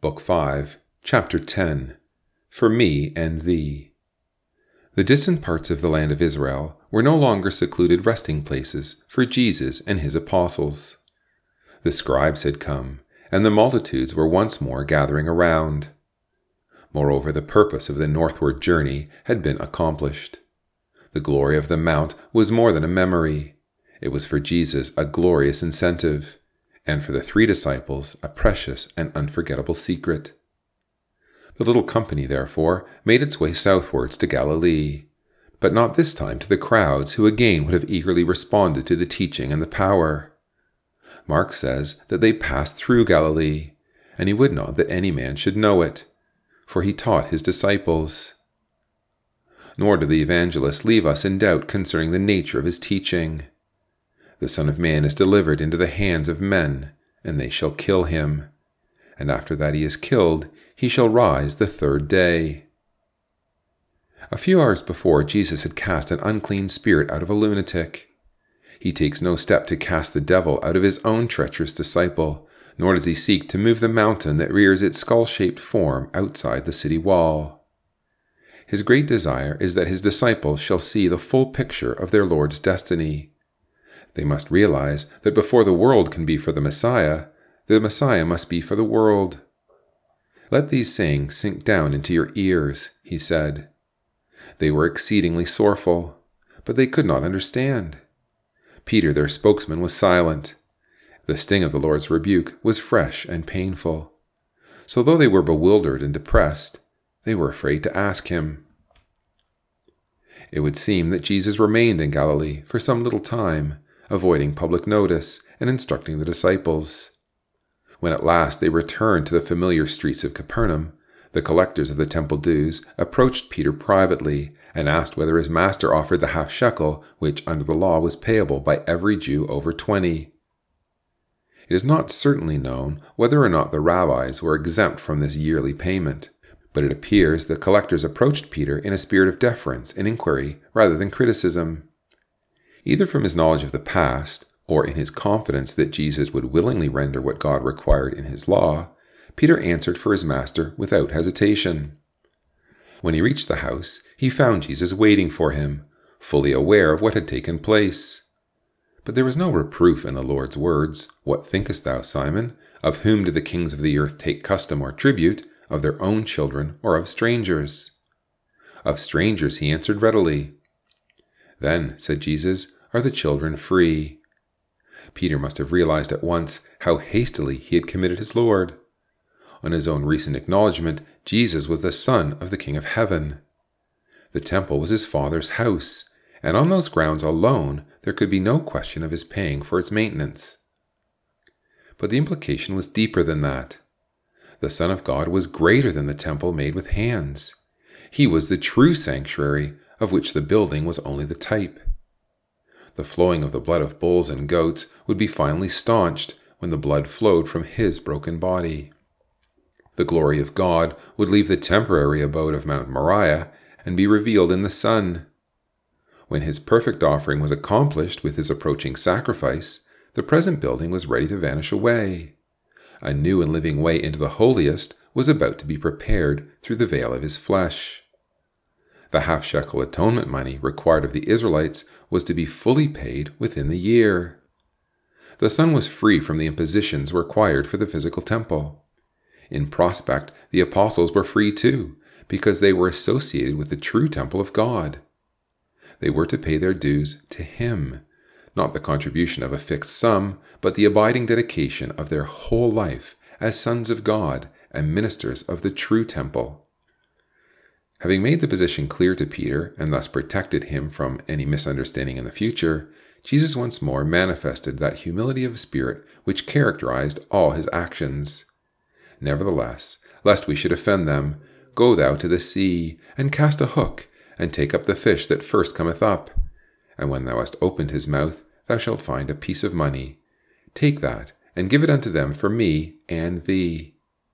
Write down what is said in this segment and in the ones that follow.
Book 5, Chapter 10, For Me and Thee. The distant parts of the land of Israel were no longer secluded resting places for Jesus and his apostles. The scribes had come, and the multitudes were once more gathering around. Moreover, the purpose of the northward journey had been accomplished. The glory of the mount was more than a memory. It was for Jesus a glorious incentive, and for the 3 disciples a precious and unforgettable secret. The little company, therefore, made its way southwards to Galilee, but not this time to the crowds who again would have eagerly responded to the teaching and the power. Mark says that they passed through Galilee, and he would not that any man should know it, for he taught his disciples. Nor do the evangelists leave us in doubt concerning the nature of his teaching. The Son of Man is delivered into the hands of men, and they shall kill him. And after that he is killed, he shall rise the 3rd day. A few hours before, Jesus had cast an unclean spirit out of a lunatic. He takes no step to cast the devil out of his own treacherous disciple, nor does he seek to move the mountain that rears its skull-shaped form outside the city wall. His great desire is that his disciples shall see the full picture of their Lord's destiny. They must realize that before the world can be for the Messiah must be for the world. Let these sayings sink down into your ears, he said. They were exceedingly sorrowful, but they could not understand. Peter, their spokesman, was silent. The sting of the Lord's rebuke was fresh and painful. So though they were bewildered and depressed, they were afraid to ask him. It would seem that Jesus remained in Galilee for some little time, avoiding public notice and instructing the disciples. When at last they returned to the familiar streets of Capernaum, the collectors of the temple dues approached Peter privately and asked whether his master offered the half shekel, which under the law was payable by every Jew over 20. It is not certainly known whether or not the rabbis were exempt from this yearly payment, but it appears the collectors approached Peter in a spirit of deference and inquiry rather than criticism. Either from his knowledge of the past, or in his confidence that Jesus would willingly render what God required in his law, Peter answered for his master without hesitation. When he reached the house, he found Jesus waiting for him, fully aware of what had taken place. But there was no reproof in the Lord's words, "What thinkest thou, Simon? Of whom do the kings of the earth take custom or tribute, of their own children or of strangers?" "Of strangers," he answered readily. "Then," said Jesus, "are the children free." Peter must have realized at once how hastily he had committed his Lord. On his own recent acknowledgment, Jesus was the Son of the King of Heaven. The temple was his Father's house, and on those grounds alone there could be no question of his paying for its maintenance. But the implication was deeper than that. The Son of God was greater than the temple made with hands. He was the true sanctuary, of which the building was only the type. The flowing of the blood of bulls and goats would be finally staunched when the blood flowed from his broken body. The glory of God would leave the temporary abode of Mount Moriah and be revealed in the Son. When his perfect offering was accomplished with his approaching sacrifice, the present building was ready to vanish away. A new and living way into the holiest was about to be prepared through the veil of his flesh. The half-shekel atonement money required of the Israelites was to be fully paid within the year. The Son was free from the impositions required for the physical temple. In prospect, the apostles were free too, because they were associated with the true temple of God. They were to pay their dues to him, not the contribution of a fixed sum, but the abiding dedication of their whole life as sons of God and ministers of the true temple. Having made the position clear to Peter and thus protected him from any misunderstanding in the future, Jesus once more manifested that humility of spirit which characterized all his actions. "Nevertheless, lest we should offend them, go thou to the sea, and cast a hook, and take up the fish that first cometh up. And when thou hast opened his mouth, thou shalt find a piece of money. Take that, and give it unto them for me and thee."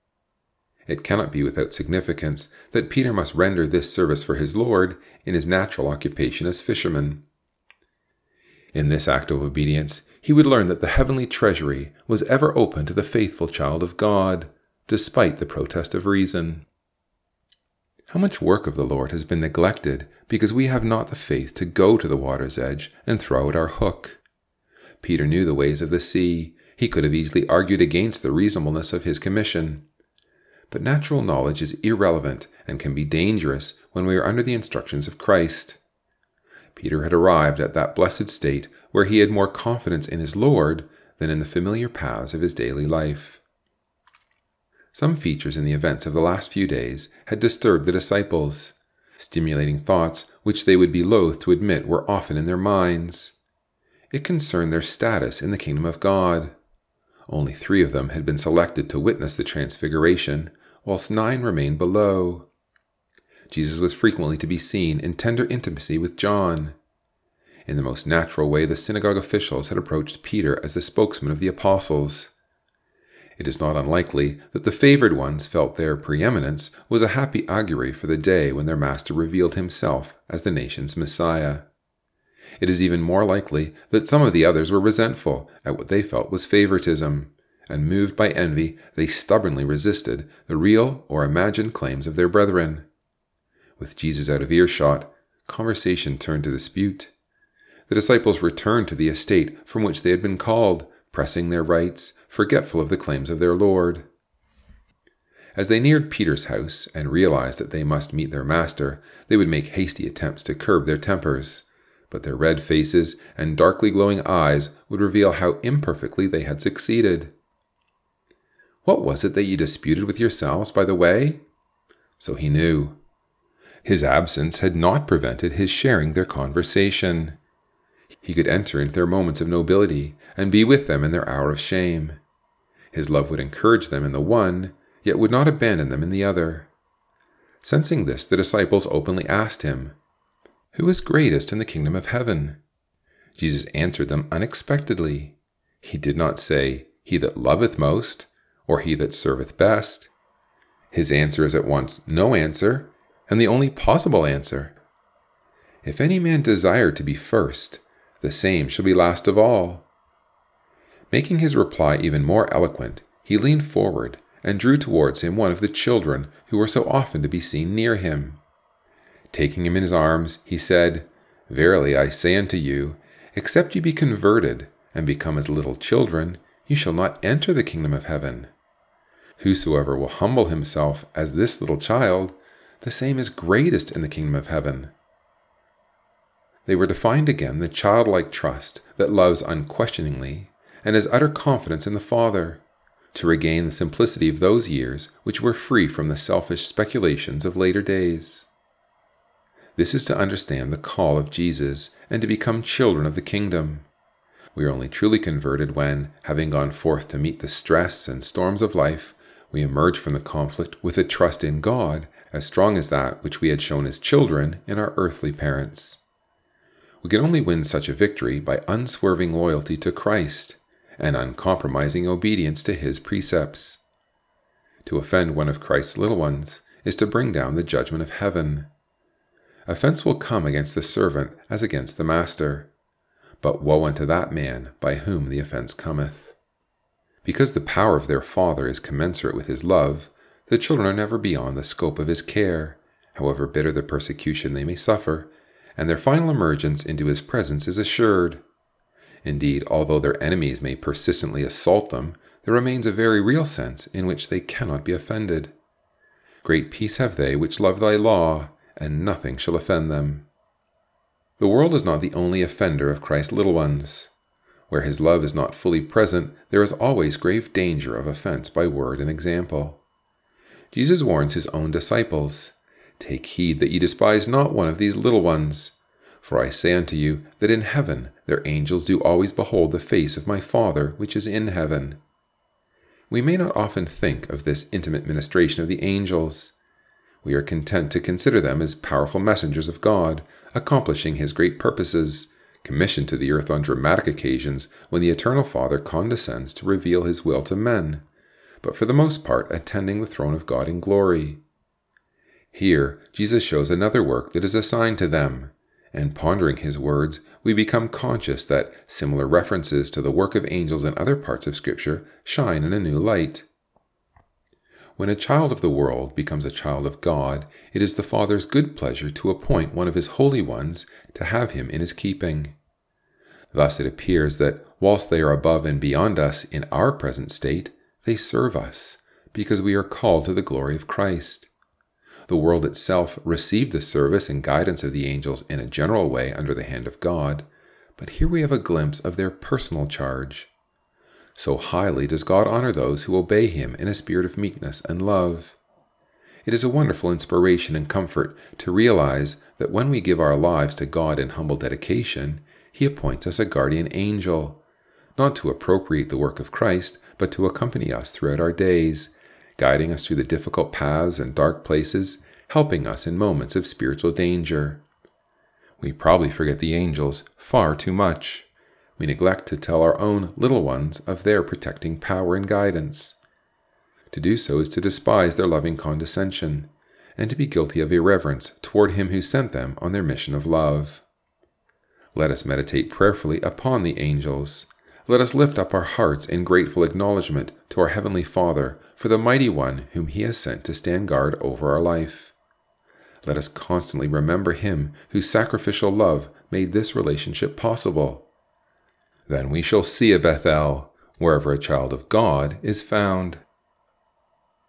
It cannot be without significance that Peter must render this service for his Lord in his natural occupation as fisherman. In this act of obedience, he would learn that the heavenly treasury was ever open to the faithful child of God, despite the protest of reason. How much work of the Lord has been neglected because we have not the faith to go to the water's edge and throw out our hook. Peter knew the ways of the sea. He could have easily argued against the reasonableness of his commission. But natural knowledge is irrelevant and can be dangerous when we are under the instructions of Christ. Peter had arrived at that blessed state where he had more confidence in his Lord than in the familiar paths of his daily life. Some features in the events of the last few days had disturbed the disciples, stimulating thoughts which they would be loath to admit were often in their minds. It concerned their status in the kingdom of God. Only 3 of them had been selected to witness the transfiguration, whilst 9 remained below. Jesus was frequently to be seen in tender intimacy with John. In the most natural way, the synagogue officials had approached Peter as the spokesman of the apostles. It is not unlikely that the favored ones felt their preeminence was a happy augury for the day when their master revealed himself as the nation's Messiah. It is even more likely that some of the others were resentful at what they felt was favoritism, and moved by envy, they stubbornly resisted the real or imagined claims of their brethren. With Jesus out of earshot, conversation turned to dispute. The disciples returned to the estate from which they had been called, pressing their rights, forgetful of the claims of their Lord. As they neared Peter's house and realized that they must meet their master, they would make hasty attempts to curb their tempers, but their red faces and darkly glowing eyes would reveal how imperfectly they had succeeded. "What was it that you disputed with yourselves by the way?" So he knew. His absence had not prevented his sharing their conversation. He could enter into their moments of nobility and be with them in their hour of shame. His love would encourage them in the one, yet would not abandon them in the other. Sensing this, the disciples openly asked him, "Who is greatest in the kingdom of heaven?" Jesus answered them unexpectedly. He did not say, "He that loveth most," or "he that serveth best." His answer is at once no answer, and the only possible answer. "If any man desire to be first, the same shall be last of all." Making his reply even more eloquent, he leaned forward and drew towards him one of the children who were so often to be seen near him. Taking him in his arms, he said, "Verily I say unto you, except ye be converted and become as little children, ye shall not enter the kingdom of heaven. Whosoever will humble himself as this little child, the same is greatest in the kingdom of heaven." They were to find again the childlike trust that loves unquestioningly and has utter confidence in the Father, to regain the simplicity of those years which were free from the selfish speculations of later days. This is to understand the call of Jesus and to become children of the kingdom. We are only truly converted when, having gone forth to meet the stress and storms of life, we emerge from the conflict with a trust in God as strong as that which we had shown as children in our earthly parents. We can only win such a victory by unswerving loyalty to Christ and uncompromising obedience to his precepts. To offend one of Christ's little ones is to bring down the judgment of heaven. Offense will come against the servant as against the master, but woe unto that man by whom the offense cometh. Because the power of their Father is commensurate with his love, the children are never beyond the scope of his care, however bitter the persecution they may suffer, and their final emergence into his presence is assured. Indeed, although their enemies may persistently assault them, there remains a very real sense in which they cannot be offended. Great peace have they which love thy law, and nothing shall offend them. The world is not the only offender of Christ's little ones. Where his love is not fully present, there is always grave danger of offense by word and example. Jesus warns his own disciples, "Take heed that ye despise not one of these little ones. For I say unto you, that in heaven their angels do always behold the face of my Father which is in heaven." We may not often think of this intimate ministration of the angels. We are content to consider them as powerful messengers of God, accomplishing his great purposes, commissioned to the earth on dramatic occasions when the eternal Father condescends to reveal his will to men, but for the most part attending the throne of God in glory. Here, Jesus shows another work that is assigned to them, and pondering his words, we become conscious that similar references to the work of angels in other parts of Scripture shine in a new light. When a child of the world becomes a child of God, it is the Father's good pleasure to appoint one of his holy ones to have him in his keeping. Thus it appears that whilst they are above and beyond us in our present state, they serve us, because we are called to the glory of Christ. The world itself received the service and guidance of the angels in a general way under the hand of God, but here we have a glimpse of their personal charge. So highly does God honor those who obey him in a spirit of meekness and love. It is a wonderful inspiration and comfort to realize that when we give our lives to God in humble dedication, he appoints us a guardian angel, not to appropriate the work of Christ, but to accompany us throughout our days, guiding us through the difficult paths and dark places, helping us in moments of spiritual danger. We probably forget the angels far too much. We neglect to tell our own little ones of their protecting power and guidance. To do so is to despise their loving condescension, and to be guilty of irreverence toward him who sent them on their mission of love. Let us meditate prayerfully upon the angels. Let us lift up our hearts in grateful acknowledgement to our Heavenly Father for the mighty one whom he has sent to stand guard over our life. Let us constantly remember him whose sacrificial love made this relationship possible. Then we shall see a Bethel, wherever a child of God is found.